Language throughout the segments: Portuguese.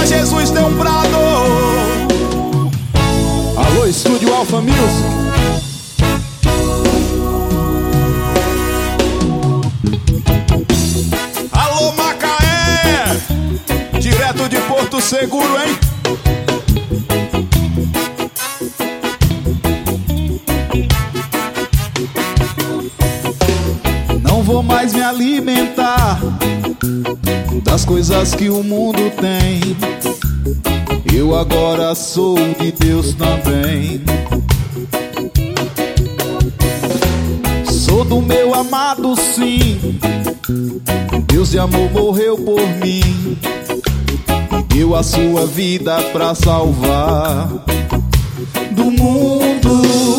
pra Jesus tem um brado. Alô, Estúdio Alpha Music. Alô, Macaé, direto de Porto Seguro, hein? Não vou mais me alimentar das coisas que o mundo tem. Eu agora sou de Deus também. Sou do meu amado, sim. Deus de amor morreu por mim e deu a sua vida pra salvar do mundo.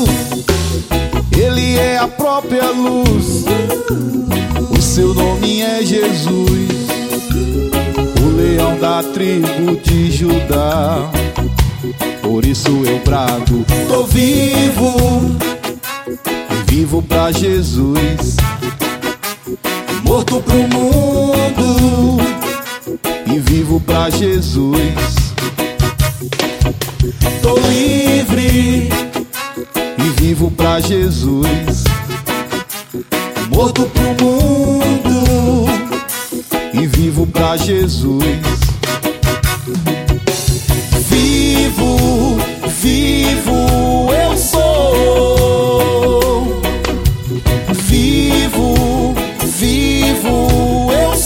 Ele é a própria luz, o seu nome é Jesus, o leão da tribo de Judá. Por isso eu brado, tô vivo e vivo pra Jesus. Morto pro mundo e vivo pra Jesus. Tô livre e vivo pra Jesus. Morto pro mundo e vivo pra Jesus. Vivo, vivo eu sou. Vivo, vivo eu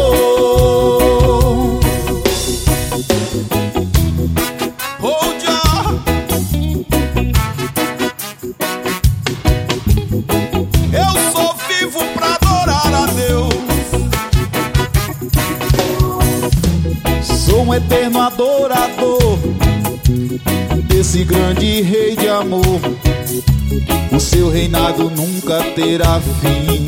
sou. Hold on. Eu sou vivo pra adorar a Deus. Sou um eterno adorador desse grande rei de amor. O seu reinado nunca terá fim.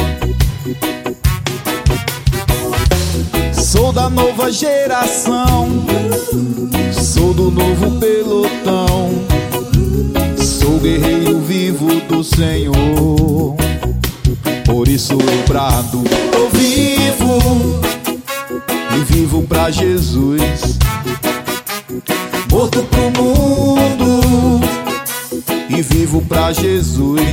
Sou da nova geração, sou do novo pelotão, sou guerreiro vivo do Senhor. Por isso eu brado, tô vivo e vivo pra Jesus. Morto pro mundo e vivo pra Jesus.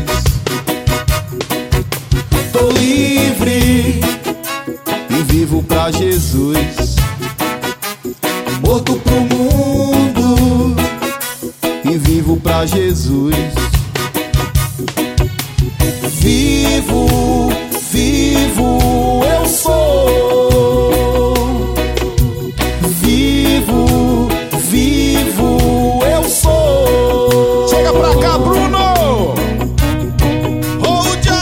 Tô livre e vivo pra Jesus. Morto pro mundo e vivo pra Jesus. Vivo, vivo eu sou. Vivo, vivo eu sou. Chega pra cá, Bruno. Hold on.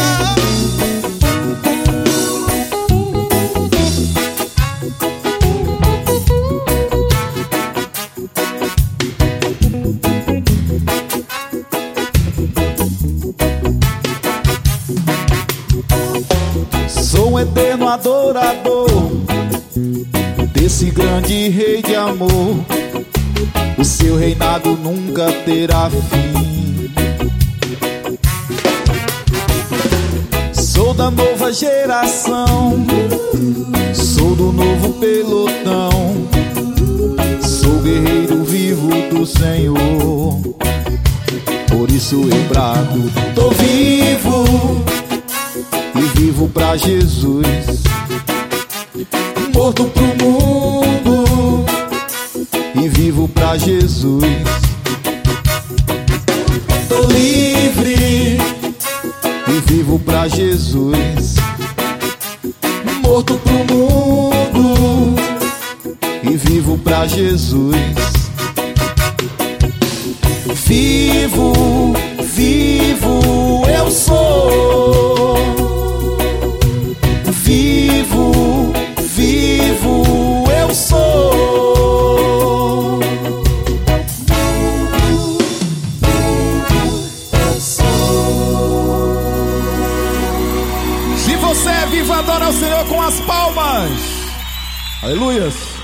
Sou um eterno adorador desse grande rei de amor. O seu reinado nunca terá fim. Sou da nova geração, sou do novo pelotão, sou guerreiro vivo do Senhor. Por isso eu brado, tô vivo e vivo pra Jesus. Morto pro mundo e vivo pra Jesus. Tô livre e vivo pra Jesus. Morto pro mundo e vivo pra Jesus. Vivo, vivo eu sou. Vivo, vivo eu sou. Se você é vivo, adora o Senhor com as palmas. Aleluias.